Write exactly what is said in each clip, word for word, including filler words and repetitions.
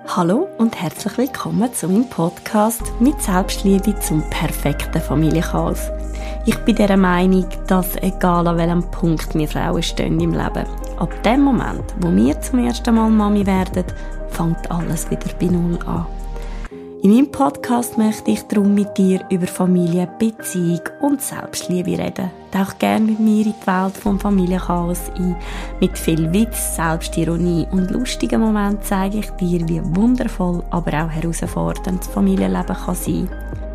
Hallo und herzlich willkommen zu meinem Podcast mit Selbstliebe zum perfekten Familienchaos. Ich bin der Meinung, dass egal an welchem Punkt wir Frauen stehen im Leben, ab dem Moment, wo wir zum ersten Mal Mami werden, fängt alles wieder bei Null an. In meinem Podcast möchte ich darum mit dir über Familie, Beziehung und Selbstliebe reden. Tauch gerne mit mir in die Welt vom Familienchaos ein. Mit viel Witz, Selbstironie und lustigen Momenten zeige ich dir, wie wundervoll, aber auch herausfordernd das Familienleben kann sein.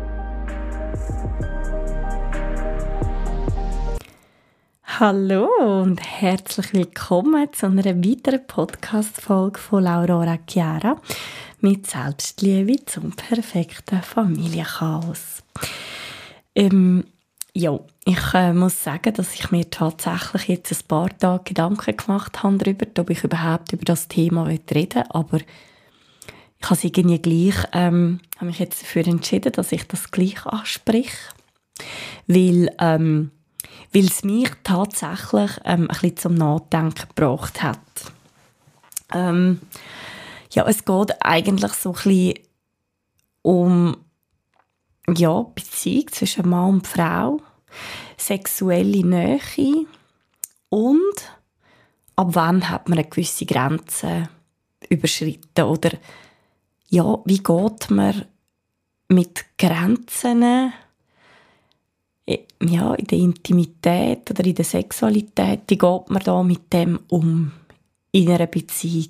Hallo und herzlich willkommen zu einer weiteren Podcast-Folge von Laurora Chiara mit Selbstliebe zum perfekten Familienchaos. Ähm, ja, ich äh, muss sagen, dass ich mir tatsächlich jetzt ein paar Tage Gedanken gemacht habe darüber, ob ich überhaupt über das Thema reden will, aber ich habe es irgendwie gleich, ähm, habe mich jetzt dafür entschieden, dass ich das gleich anspreche, weil ähm, weil es mich tatsächlich ähm, ein bisschen zum Nachdenken gebracht hat. Ähm, ja, es geht eigentlich so ein bisschen um ja, Beziehung zwischen Mann und Frau, sexuelle Nähe und ab wann hat man eine gewisse Grenze überschritten oder ja, wie geht man mit Grenzen ja, in der Intimität oder in der Sexualität, wie geht man da mit dem um in einer Beziehung?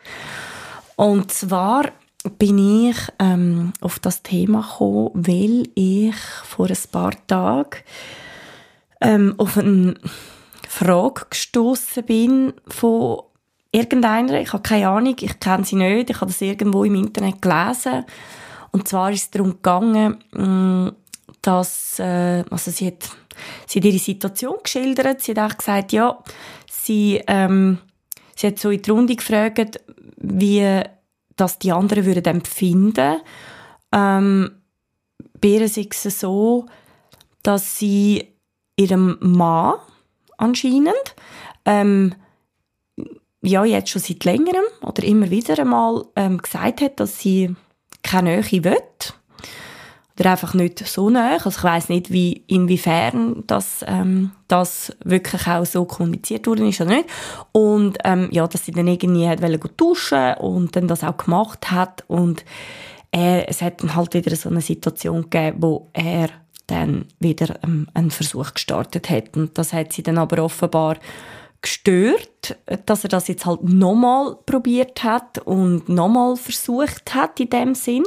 Und zwar bin ich ähm, auf das Thema gekommen, weil ich vor ein paar Tagen ähm, auf eine Frage gestossen bin von irgendeiner, ich habe keine Ahnung, ich kenne sie nicht, ich habe das irgendwo im Internet gelesen. Und zwar ist es darum gegangen, mh, dass, äh, also sie hat, sie hat ihre Situation geschildert, sie hat auch gesagt, ja, sie, ähm, sie hat so in die Runde gefragt, wie das die anderen würden empfinden. Ähm, bei ihr ist es so, dass sie ihrem Mann anscheinend, ähm, ja, jetzt schon seit längerem oder immer wieder einmal ähm, gesagt hat, dass sie keine Nähe will. Oder einfach nicht so nahe. Also ich weiss nicht, wie, inwiefern das, ähm, das wirklich auch so kommuniziert worden ist oder nicht. Und ähm, ja, dass sie dann irgendwie hat duschen und dann das auch gemacht hat. Und er, es hat dann halt wieder so eine Situation gegeben, wo er dann wieder ähm, einen Versuch gestartet hat. Und das hat sie dann aber offenbar gestört, dass er das jetzt halt nochmal probiert hat und nochmal versucht hat in dem Sinn.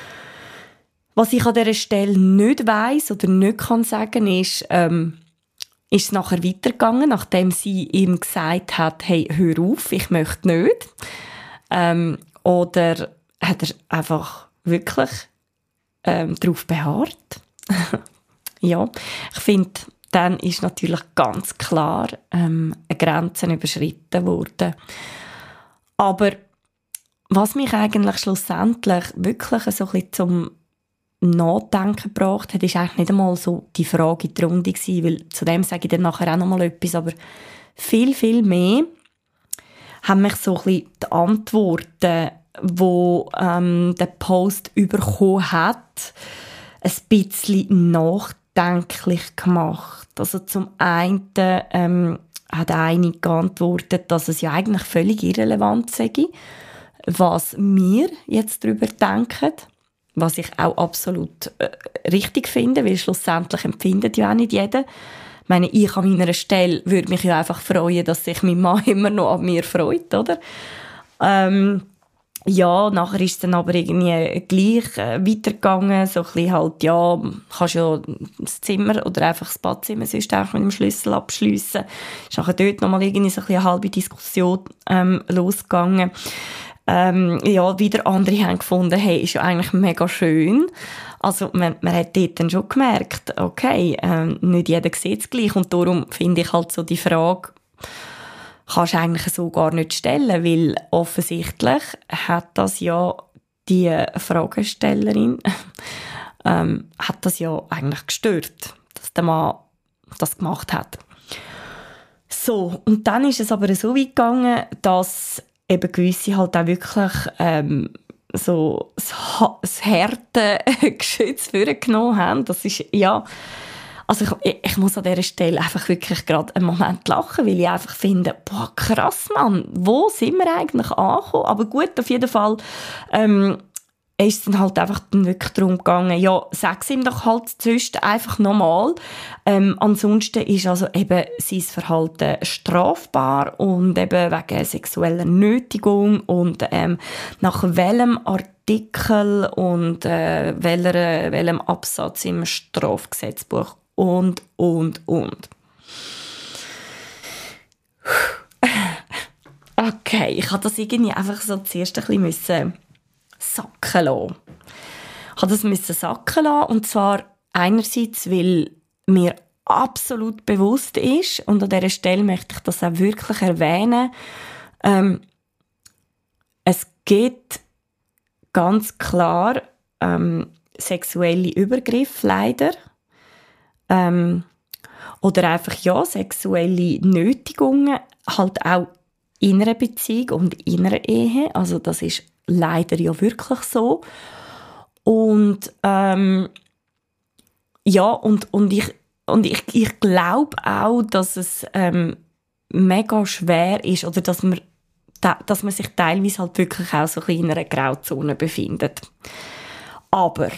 Was ich an dieser Stelle nicht weiss oder nicht kann sagen, ist, ähm, ist es nachher weitergegangen, nachdem sie ihm gesagt hat, hey, hör auf, ich möchte nicht. Ähm, oder hat er einfach wirklich ähm, darauf beharrt? Ja, ich finde, dann ist natürlich ganz klar ähm, eine Grenze überschritten worden. Aber was mich eigentlich schlussendlich wirklich so ein bisschen zum Nachdenken gebracht hat, ist eigentlich nicht einmal so die Frage in die Runde gewesen, weil zu dem sage ich dann nachher auch noch mal etwas, aber viel, viel mehr haben mich so ein bisschen die Antworten, die ähm, der Post bekommen hat, ein bisschen nachdenklich gemacht. Also zum einen ähm, hat eine geantwortet, dass es ja eigentlich völlig irrelevant sei, was wir jetzt darüber denken. Was ich auch absolut äh, richtig finde, weil schlussendlich empfindet ja auch nicht jeder. Ich meine, ich an meiner Stelle würde mich ja einfach freuen, dass sich mein Mann immer noch an mir freut, oder? Ähm, ja, nachher ist es dann aber irgendwie gleich äh, weitergegangen, so ein bisschen halt, ja, kannst ja das Zimmer oder einfach das Badzimmer sonst auch mit dem Schlüssel abschliessen. Ist nachher dort nochmal irgendwie so ein bisschen eine halbe Diskussion ähm, losgegangen. Ähm, ja, wieder andere haben gefunden, hey, ist ja eigentlich mega schön. Also man, man hat dort dann schon gemerkt, okay, ähm, nicht jeder sieht es gleich. Und darum finde ich halt so die Frage, kannst du eigentlich so gar nicht stellen, weil offensichtlich hat das ja die Fragestellerin ähm, hat das ja eigentlich gestört, dass der Mann das gemacht hat. So, und dann ist es aber so weit gegangen, dass eben gewisse halt auch wirklich ähm, so das, Ha- das harte Geschütz vorgenommen haben. Das ist, ja, also ich, ich muss an dieser Stelle einfach wirklich gerade einen Moment lachen, weil ich einfach finde, boah, krass, Mann, wo sind wir eigentlich angekommen? Aber gut, auf jeden Fall, ähm, ist es dann halt einfach dann wirklich darum gegangen, ja, sag's ihm doch halt zuerst einfach nochmal. Ähm, ansonsten ist also eben sein Verhalten strafbar und eben wegen sexueller Nötigung und ähm, nach welchem Artikel und äh, welcher, welchem Absatz im Strafgesetzbuch und, und, und. Okay, ich habe das irgendwie einfach so zuerst ein bisschen müssen sacken lassen. Ich musste das müssen sacken lassen, und zwar einerseits, weil mir absolut bewusst ist, und an dieser Stelle möchte ich das auch wirklich erwähnen, ähm, es gibt ganz klar ähm, sexuelle Übergriffe, leider. Ähm, oder einfach, ja, sexuelle Nötigungen, halt auch in einer Beziehung und in einer Ehe. Also das ist leider ja wirklich so. Und ähm, ja, und, und ich, und ich, ich glaube auch, dass es ähm, mega schwer ist, oder dass man, dass man sich teilweise halt wirklich auch so ein bisschen in einer Grauzone befindet. Aber,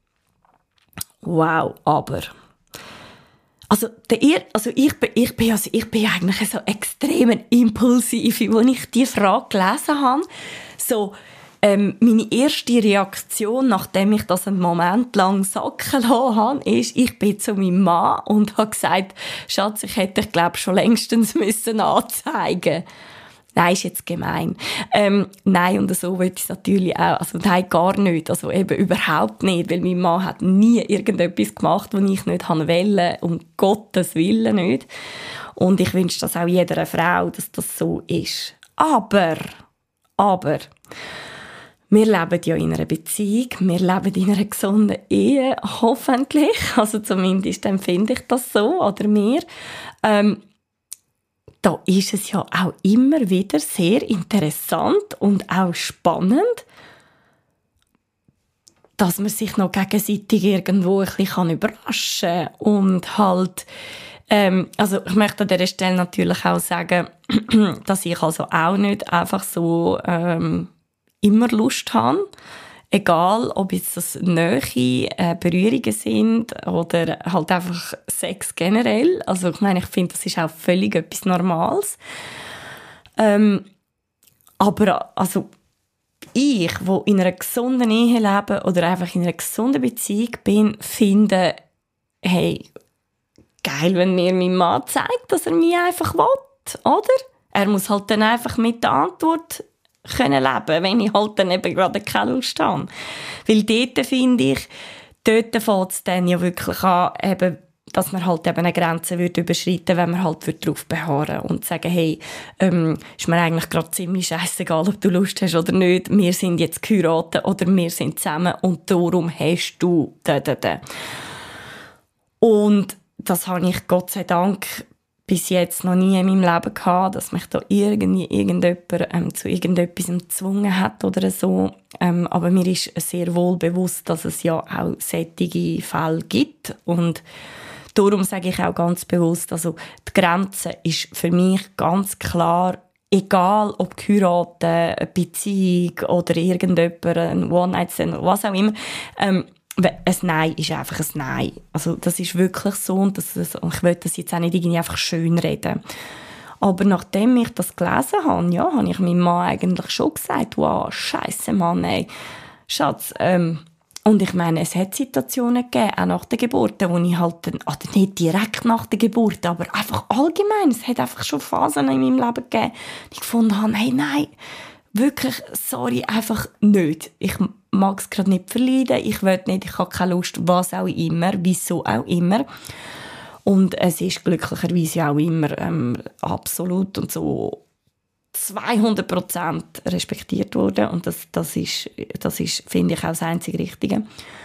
wow, aber, also, der, also ich, bin, ich, bin, also ich bin eigentlich so extrem impulsiv, als ich diese Frage gelesen habe. So, ähm, meine erste Reaktion, nachdem ich das einen Moment lang sacken lassen habe, ist, ich bin zu meinem Mann und habe gesagt, Schatz, ich hätte dich, glaube schon längstens müssen anzeigen. Nein, ist jetzt gemein. Ähm, nein, und so will ich es natürlich auch. Also nein, gar nicht. Also eben überhaupt nicht, weil mein Mann hat nie irgendetwas gemacht, was ich nicht wollte, um Gottes Willen nicht. Und ich wünsche das auch jeder Frau, dass das so ist. Aber, aber, wir leben ja in einer Beziehung, wir leben in einer gesunden Ehe, hoffentlich. Also zumindest empfinde ich das so, oder mir. Ähm, Da ist es ja auch immer wieder sehr interessant und auch spannend, dass man sich noch gegenseitig irgendwo ein bisschen überraschen kann. Und halt, ähm, also ich möchte an dieser Stelle natürlich auch sagen, dass ich also auch nicht einfach so ähm, immer Lust habe. Egal, ob jetzt das Nähe, äh, Berührungen sind oder halt einfach Sex generell. Also ich meine, ich finde, das ist auch völlig etwas Normales. Ähm, aber also ich, wo in einer gesunden Ehe lebe oder einfach in einer gesunden Beziehung bin, finde, hey, geil, wenn mir mein Mann zeigt, dass er mich einfach will, oder? Er muss halt dann einfach mit der Antwort können leben, wenn ich halt dann eben gerade keine Lust habe. Weil dort finde ich, dort fängt es dann ja wirklich an, eben, dass man halt eben eine Grenze würde überschreiten, wenn man halt darauf beharren und sagen, hey, ähm, ist mir eigentlich gerade ziemlich scheissegal, ob du Lust hast oder nicht, wir sind jetzt geheiratet oder wir sind zusammen und darum hast du da, da, da. Und das habe ich Gott sei Dank bis jetzt noch nie in meinem Leben gehabt, dass mich da irgendwie irgendjemand ähm, zu irgendetwas gezwungen hat oder so. Ähm, aber mir ist sehr wohl bewusst, dass es ja auch solche Fälle gibt. Und darum sage ich auch ganz bewusst, also die Grenze ist für mich ganz klar, egal ob geheiratet, eine Beziehung oder irgendjemand, ein One-Night-Stand, was auch immer, ähm, ein Nein ist einfach ein Nein. Also das ist wirklich so, und, das, und ich will das jetzt auch nicht irgendwie einfach schön reden. Aber nachdem ich das gelesen habe, ja, habe ich meinem Mann eigentlich schon gesagt, wow, scheisse Mann, ey. Schatz, ähm, und ich meine, es hat Situationen gegeben, auch nach der Geburt, wo ich halt, dann, also nicht direkt nach der Geburt, aber einfach allgemein, es hat einfach schon Phasen in meinem Leben gegeben, die ich gefunden habe, hey, nein, wirklich, sorry, einfach nicht. Ich mag es gerade nicht verleiden, ich will nicht, ich habe keine Lust, was auch immer, wieso auch immer. Und es ist glücklicherweise auch immer ähm, absolut und so zweihundert Prozent respektiert worden. Und das, das ist, das ist, finde ich, auch das einzig Richtige.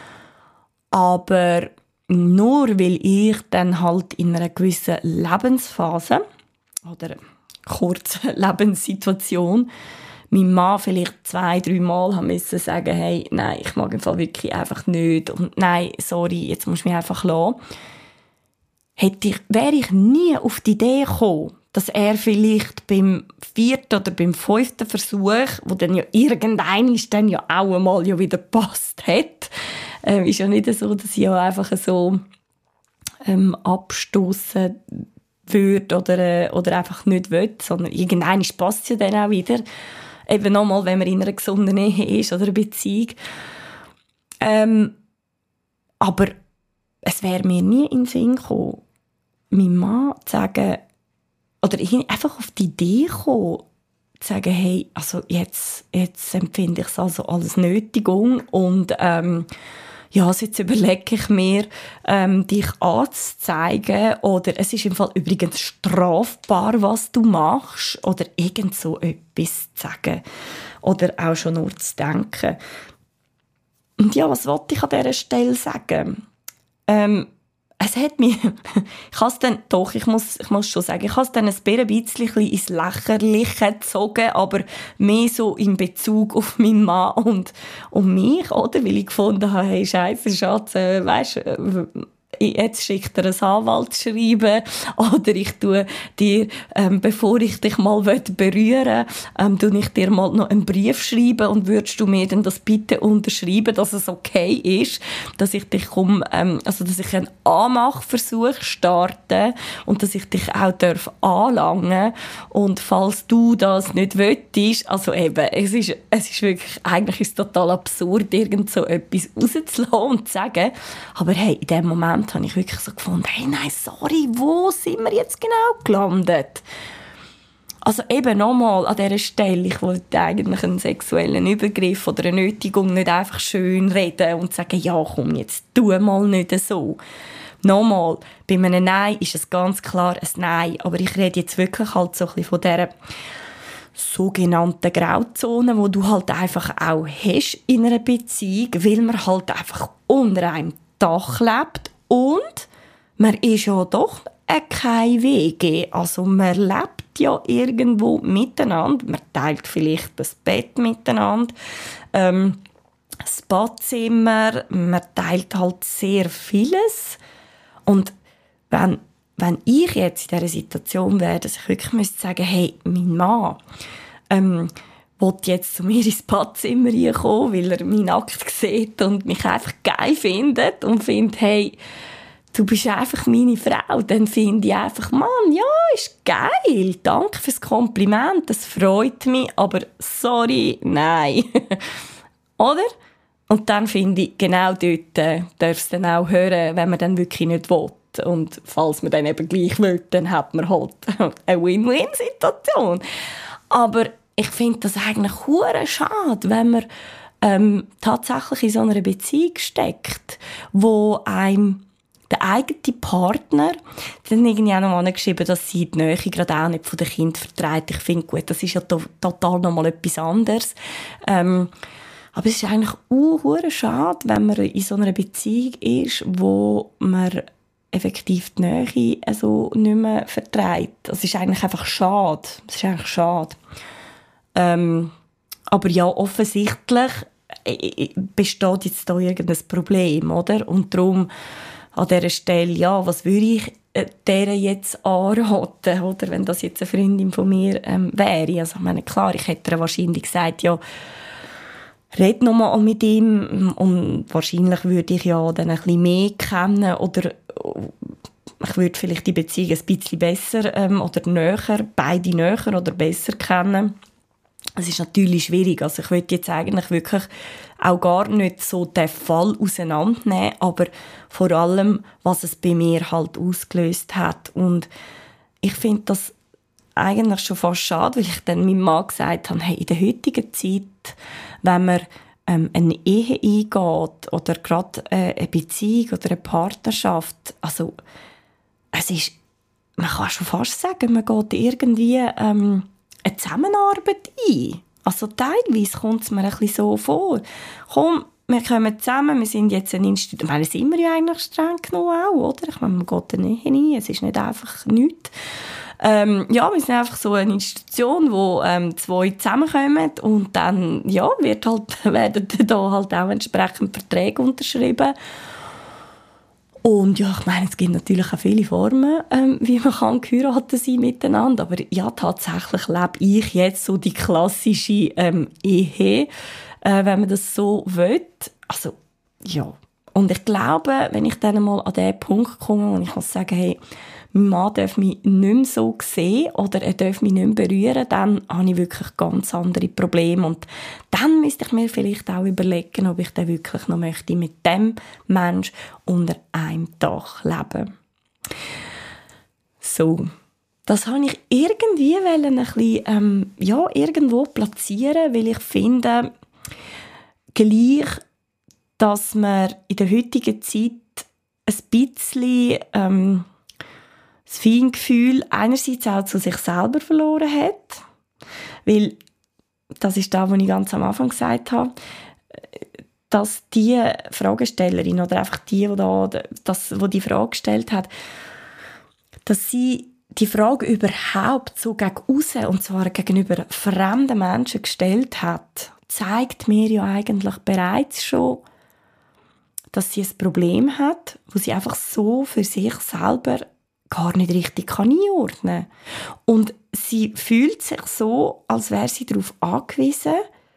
Aber nur weil ich dann halt in einer gewissen Lebensphase oder kurzen Lebenssituation mein Mann vielleicht zwei, drei Mal haben müssen sagen, hey, nein, ich mag im Fall wirklich einfach nicht und nein, sorry, jetzt musst du mich einfach lassen. Hätte ich, wäre ich nie auf die Idee gekommen, dass er vielleicht beim vierten oder beim fünften Versuch, wo dann ja irgendein ist dann ja auch einmal ja wieder gepasst hat, äh, ist ja nicht so, dass ich ja einfach so ähm, abstoßen würde oder, äh, oder einfach nicht will, sondern irgendein passt ja dann auch wieder. Eben nochmal, wenn man in einer gesunden Ehe ist oder einer Beziehung. Ähm, aber es wäre mir nie in den Sinn gekommen, meinem Mann zu sagen, oder einfach auf die Idee gekommen, zu sagen, hey, also jetzt, jetzt empfinde ich es also als Nötigung und ähm, ja, also jetzt überlege ich mir, ähm, dich anzuzeigen oder es ist im Fall übrigens strafbar, was du machst oder irgend so etwas zu sagen oder auch schon nur zu denken. Und ja, was wollte ich an dieser Stelle sagen? Ähm, es hat mich, ich has dann, doch, ich muss, ich muss schon sagen, ich habe es dann ein bisschen ins Lächerliche gezogen, aber mehr so in Bezug auf meinen Mann und, und mich, oder? Weil ich gefunden habe, hey, Scheisse, Schatz, äh, weisst, äh, jetzt schickt er ein Anwaltsschreiben oder ich tue dir, ähm, bevor ich dich mal berühren will, ähm, tue ich dir mal noch einen Brief schreiben und würdest du mir dann das bitte unterschreiben, dass es okay ist, dass ich dich komm, ähm, also dass ich einen Anmachversuch starte und dass ich dich auch darf anlangen und falls du das nicht willst, also eben, es ist, es ist wirklich, eigentlich ist es total absurd, irgend so etwas rauszulassen und zu sagen, aber hey, in dem Moment habe ich wirklich so gefunden, hey, nein, sorry, wo sind wir jetzt genau gelandet? Also eben nochmal an dieser Stelle, ich wollte eigentlich einen sexuellen Übergriff oder eine Nötigung nicht einfach schön reden und sagen, ja, komm, jetzt tu mal nicht so. Nochmal, bei einem Nein ist es ganz klar ein Nein, aber ich rede jetzt wirklich halt so ein bisschen von dieser sogenannten Grauzone, wo du halt einfach auch hast in einer Beziehung, weil man halt einfach unter einem Dach lebt und man ist ja doch kein W G. Also man lebt ja irgendwo miteinander. Man teilt vielleicht das Bett miteinander, ähm, das Badzimmer. Man teilt halt sehr vieles. Und wenn, wenn ich jetzt in dieser Situation wäre, dass ich wirklich müsste sagen, hey, mein Mann, ähm, will jetzt zu mir ins Badzimmer kommen, weil er meinen Akt sieht und mich einfach geil findet und findet, hey, du bist einfach meine Frau, dann finde ich einfach, Mann, ja, ist geil, danke fürs Kompliment, das freut mich, aber sorry, nein. Oder? Und dann finde ich, genau dort äh, darfst du dann auch hören, wenn man dann wirklich nicht will. Und falls man dann eben gleich will, dann hat man halt eine Win-Win-Situation. Aber ich finde das eigentlich hure schade, wenn man ähm, tatsächlich in so einer Beziehung steckt, wo einem der eigene Partner, dann irgendwie auch noch angeschrieben, dass sie die Nähe gerade auch nicht von den Kindern vertreibt. Ich finde, gut, das ist ja to- total noch mal etwas anderes. Ähm, aber es ist eigentlich uh, hure schade, wenn man in so einer Beziehung ist, wo man effektiv die Nähe also nicht mehr vertreibt. Das ist eigentlich einfach schade. Das ist eigentlich schade. Ähm, aber ja, offensichtlich besteht jetzt da irgendein Problem, oder? Und darum an dieser Stelle, ja, was würde ich der jetzt anraten, oder? Wenn das jetzt eine Freundin von mir ähm, wäre. Also, ich meine, klar, ich hätte ihr wahrscheinlich gesagt, ja, red noch mal mit ihm und wahrscheinlich würde ich ja dann ein bisschen mehr kennen oder ich würde vielleicht die Beziehung ein bisschen besser ähm, oder näher, beide näher oder besser kennen. Es ist natürlich schwierig. Also ich würde jetzt eigentlich wirklich auch gar nicht so den Fall auseinandernehmen, aber vor allem, was es bei mir halt ausgelöst hat. Und ich finde das eigentlich schon fast schade, weil ich dann meinem Mann gesagt habe, hey, in der heutigen Zeit, wenn man ähm, eine Ehe eingeht oder gerade äh, eine Beziehung oder eine Partnerschaft, also es ist, man kann schon fast sagen, man geht irgendwie ähm, eine Zusammenarbeit ein. Also teilweise kommt es mir ein bisschen so vor. Komm, wir kommen zusammen, wir sind jetzt ein Institut. Ich meine, sind wir ja eigentlich streng genug auch, oder? Ich meine, man geht da nicht hinein, es ist nicht einfach nichts. Ähm, ja, wir sind einfach so eine Institution, wo ähm, zwei zusammenkommen und dann ja, wird halt, werden da halt auch entsprechend Verträge unterschrieben. Und ja, ich meine, es gibt natürlich auch viele Formen, ähm, wie man kann geheiratet sein miteinander. Aber ja, tatsächlich lebe ich jetzt so die klassische ähm, Ehe, äh, wenn man das so will. Also, ja. Und ich glaube, wenn ich dann mal an den Punkt komme, wo ich muss sagen, hey, mein Mann darf mich nicht mehr so sehen oder er darf mich nicht mehr berühren, dann habe ich wirklich ganz andere Probleme. Und dann müsste ich mir vielleicht auch überlegen, ob ich dann wirklich noch möchte mit dem Mensch unter einem Dach leben. So. Das habe ich irgendwie ein bisschen, ähm, ja, irgendwo platzieren, weil ich finde, gleich, dass man in der heutigen Zeit ein bisschen ähm, das Feingefühl einerseits auch zu sich selber verloren hat, weil das ist das, was ich ganz am Anfang gesagt habe, dass die Fragestellerin oder einfach die, die, da, das, die die Frage gestellt hat, dass sie die Frage überhaupt so gegen aussen, und zwar gegenüber fremden Menschen gestellt hat, zeigt mir ja eigentlich bereits schon, dass sie ein Problem hat, wo sie einfach so für sich selber gar nicht richtig einordnen kann. Und sie fühlt sich so, als wäre sie darauf angewiesen,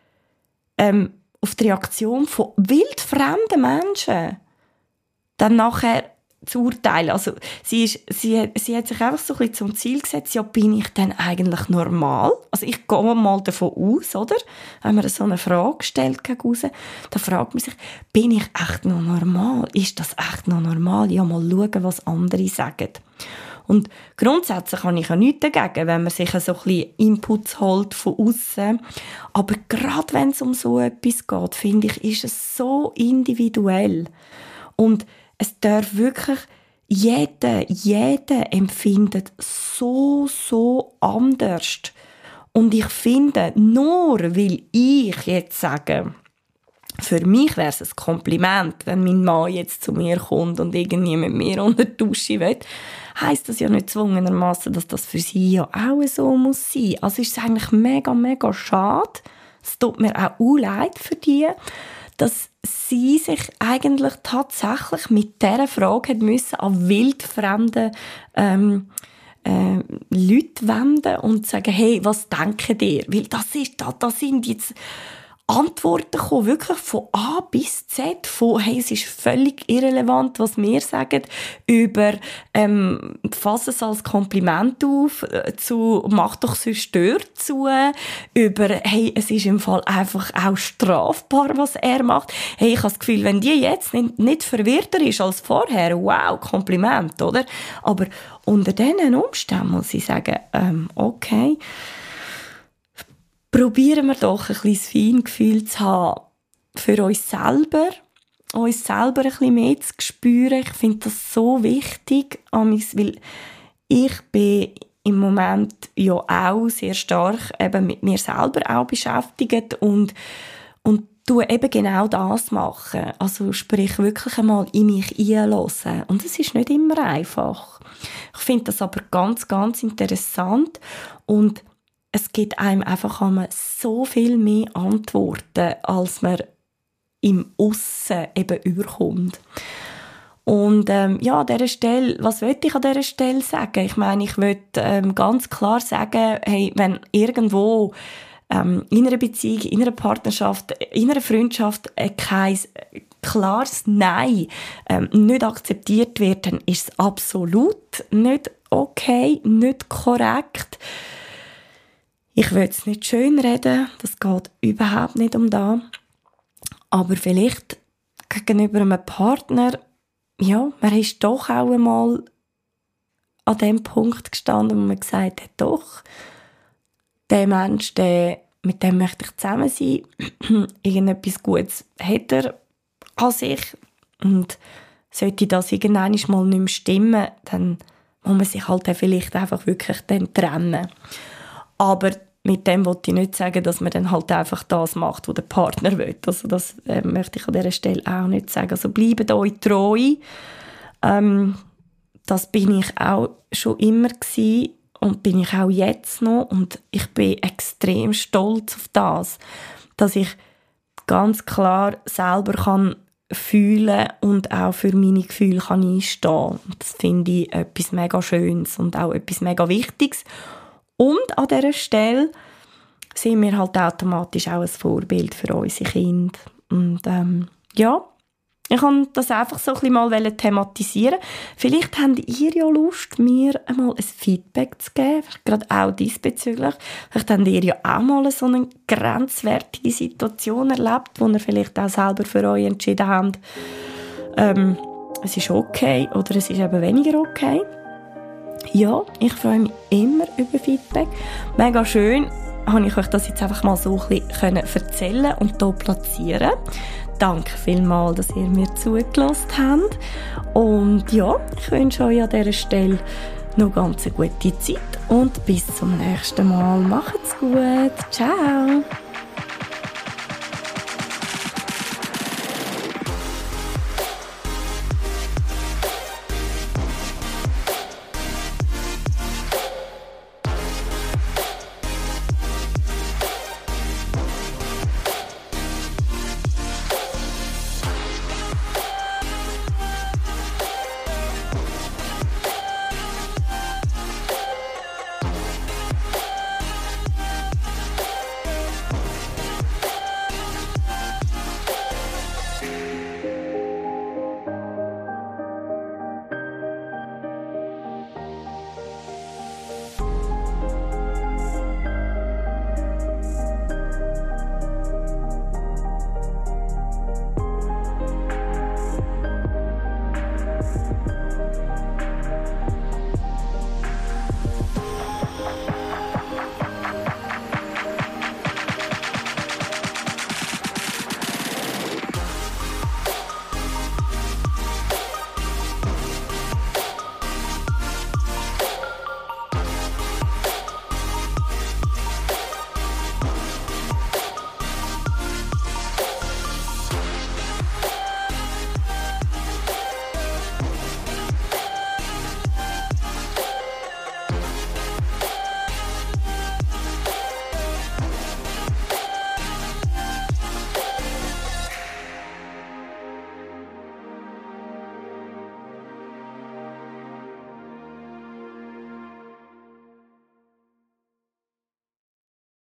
ähm, auf die Reaktion von wildfremden Menschen dann nachher zu urteilen. Also sie, ist, sie, sie hat sich einfach so ein bisschen zum Ziel gesetzt, ja, bin ich denn eigentlich normal? Also ich gehe mal davon aus, oder? Wenn man so eine Frage stellt gegen raus, dann fragt man sich, bin ich echt noch normal? Ist das echt noch normal? Ja, mal schauen, was andere sagen. Und grundsätzlich habe ich ja nichts dagegen, wenn man sich so ein bisschen Inputs holt von aussen. Aber gerade wenn es um so etwas geht, finde ich, ist es so individuell. Und es darf wirklich, jeder, jeder empfindet so, so anders. Und ich finde, nur weil ich jetzt sage, für mich wäre es ein Kompliment, wenn mein Mann jetzt zu mir kommt und irgendwie mit mir unter die Dusche will, heisst das ja nicht zwungenermassen, dass das für sie ja auch so muss sein. Also ist es eigentlich mega, mega schade. Es tut mir auch leid für die, dass sie sich eigentlich tatsächlich mit dieser Frage hat müssen an wildfremde ähm, äh, Leute wenden und sagen, hey, was denkt ihr? Weil das ist, das, das sind jetzt Antworten kommen, wirklich von A bis Z, von, hey, es ist völlig irrelevant, was wir sagen, über, ähm, fass es als Kompliment auf, äh, zu, mach doch sonst stört zu, über, hey, es ist im Fall einfach auch strafbar, was er macht. Hey, ich habe das Gefühl, wenn die jetzt nicht, nicht verwirrter ist als vorher, wow, Kompliment, oder? Aber unter diesen Umständen muss ich sagen, ähm, okay, probieren wir doch ein bisschen das Feingefühl zu haben für uns selber, uns selber ein bisschen mehr zu spüren. Ich finde das so wichtig, weil ich bin im Moment ja auch sehr stark eben mit mir selber auch beschäftigt und, und tue eben genau das machen. Also sprich wirklich einmal in mich einhören. Und es ist nicht immer einfach. Ich finde das aber ganz, ganz interessant und es gibt einem einfach so viel mehr Antworten, als man im Aussen eben überkommt. Und ähm, ja, an dieser Stelle, was will ich an dieser Stelle sagen? Ich meine, ich will ähm, ganz klar sagen, hey, wenn irgendwo ähm, in einer Beziehung, in einer Partnerschaft, in einer Freundschaft äh, kein klares Nein ähm, nicht akzeptiert wird, dann ist es absolut nicht okay, nicht korrekt. Ich will es nicht schönreden, das geht überhaupt nicht um das. Aber vielleicht gegenüber einem Partner, ja, man ist doch auch einmal an dem Punkt gestanden, wo man gesagt hat, doch, der Mensch, der, mit dem möchte ich zusammen sein, irgendetwas Gutes hat er an sich und sollte das irgendwann mal nicht mehr stimmen, dann muss man sich halt vielleicht einfach wirklich dann trennen. Aber mit dem wollte ich nicht sagen, dass man dann halt einfach das macht, was der Partner will. Also das äh, möchte ich an dieser Stelle auch nicht sagen. Also bleibt euch treu. Ähm, das bin ich auch schon immer gewesen. und bin ich auch jetzt noch. Und ich bin extrem stolz auf das, dass ich ganz klar selber kann fühlen und auch für meine Gefühle kann einstehen. Das finde ich etwas mega Schönes und auch etwas mega Wichtiges. Und an dieser Stelle sind wir halt automatisch auch ein Vorbild für unsere Kinder. Und ähm, ja, ich wollte das einfach so ein bisschen mal thematisieren. Vielleicht habt ihr ja Lust, mir einmal ein Feedback zu geben, gerade auch diesbezüglich. Vielleicht habt ihr ja auch mal so eine grenzwertige Situation erlebt, wo ihr vielleicht auch selber für euch entschieden habt, ähm, es ist okay oder es ist eben weniger okay. Ja, ich freue mich immer über Feedback. Mega schön, habe ich euch das jetzt einfach mal so ein bisschen erzählen und hier platzieren. Danke vielmals, dass ihr mir zugelassen habt. Und ja, ich wünsche euch an dieser Stelle noch ganz eine gute Zeit und bis zum nächsten Mal. Macht's gut. Ciao.